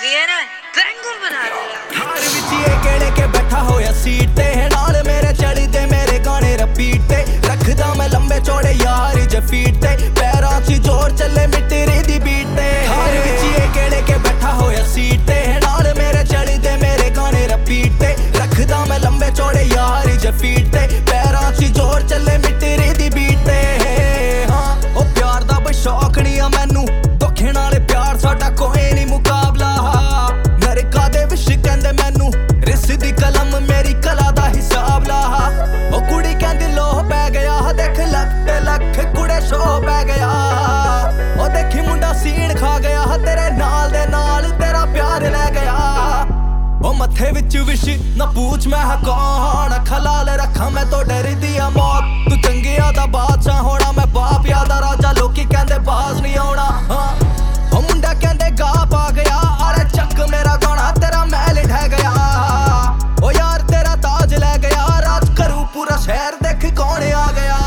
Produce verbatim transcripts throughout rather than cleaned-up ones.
ये ना बैंगर बना देगा। हार विच ये केड़े के बैठा होया सीट ते नाल मेरे चढ़ी ते मेरे गाने रिपीट ते रखदा मैं लंबे चौड़े यार जे फीट ते पैरां च जोर चले मिट्टी दी बीट ते हार विच ये केड़े के बैठा होया सीट ते नाल मेरे चढ़ी ते मेरे गाने रिपीट ते रखदा मैं लंबे चौड़े यार जे फीट ते पैरां च जोर चले मिट्टी दी बीट ते हां ओ प्यार दा बई शौक नहीं आ मैनू धोखे नाल प्यार साडा कोई नहीं मुकाबला नरका दे विश कहंदे मैनू रिस दी कलम मेरी कला दा हिसाब ला ओ कुड़ी कहंदी लोह पै गया देख लख ते लख कुड़े शो पै गया ओ देखी मुंडा सीन खा गया तेरे नाल दे नाल तेरा प्यार ले गया ओ मथे विच विश ना पूछ मैं हां कौन खलाल रखा मैं तो डर दिया मौत तू चंगिया दा बादशाह होना मैं बाप यादा राजा लोकी कहंदे बाज नहीं आउणा हां ओ मुंडा कहंदे गा पा गया अरे चक मेरा गाना तेरा महल ढह गया ओ यार तेरा ताज ले गया राज करूं पूरा शहर देख कौन आ गया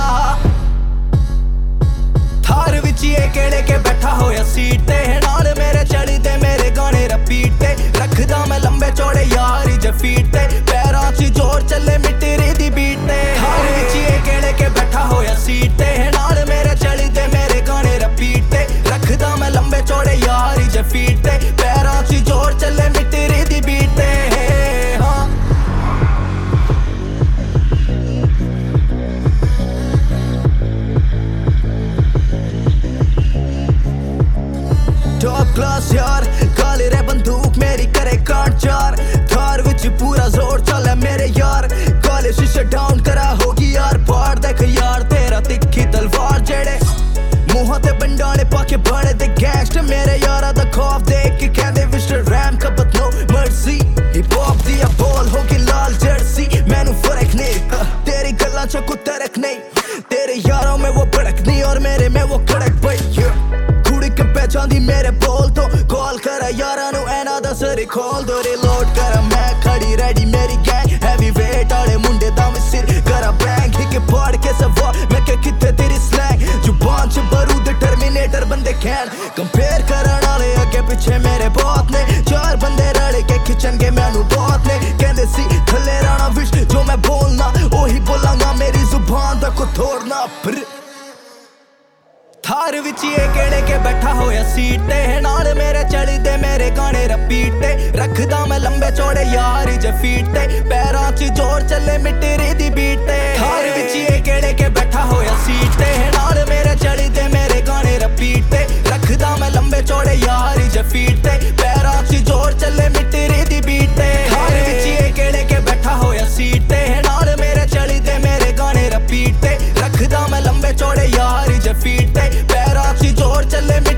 थार विच ये केड़े के बैठा होया सीट ते नाल मेरे चढ़ी ते मेरे गाने रिपीट ते रखदा मैं लंबे चौड़े यार जे फीट ते पैरां च जोर चले मिट्टी दी बीट ते थार विच ये केड़े के बैठा होया सीट ते नाल मेरे चढ़ी ते मेरे गाने रिपीट ते रखदा मैं लंबे चौड़े यार जे फीट ते पैरां च जोर चले मिट्टी दी बीट ते हां टॉप क्लास यार काले रे बंदूक मेरी करे काट चार थार विच पूरा जोर चले मेरे यार काले शीशे डाउन करा होगी यार बाहर देख यार तेरा तिखी तलवार जेड़े मुंह ते बंडाले पाके बड़े दे गैंगस्टर मेरे यारा दा खौफ देख के कहंदे मिस्टर रैम का but no mercy hip hop दी बोल होगी लाल जर्सी मैनू फर्क नहीं तेरी गल्लां च कोई तरक नहीं तेरे यारों में वो भड़क नहीं और मेरे में वो कड़क भाई पहचान मेरे बोल तो कॉल कर यारा नु एना दा सरी खोल दो रिलोड कर मैं खड़ी रेडी मेरी गैंग हैवी वेट आले मुंडे दा मैं सिर करा बैंग हिक फाड़ के सवार मैं के किथे तेरी स्लैंग जुबान च बारूद टर्मिनेटर बंदे कैन कंपेयर करन वाले अगे पीछे मेरे बहुत ने चार बंदे रले के खिचणगे मैनू बहुत ने कहंदे सी थल्ले राणा विश जो मैं बोलना ओही बोलांगा मेरी जुबान दा को तोड़ना फिर थार विच ये केड़े के बैठा होया सीट ते नाल मेरे चढ़ी ते मेरे गाने रिपीट ते रखदा मैं लंबे चौड़े यार जे फीट ते पैरां च जोर चले मिट्टी दी बीट ते थार विच ये केड़े के बैठा होया सीट ते नाल मेरे चढ़ी ते मेरे गाने रिपीट ते रखदा मैं लंबे चौड़े यार जे फीट ते पैरां च जोर चले मिट्टी दी बीट ते थार विच ये केड़े के बैठा होया सीट ते नाल मेरे चढ़ी ते मेरे गाने रिपीट ते रखदा मैं लंबे चौड़े यार जे फीट ते पैरां च जोर चले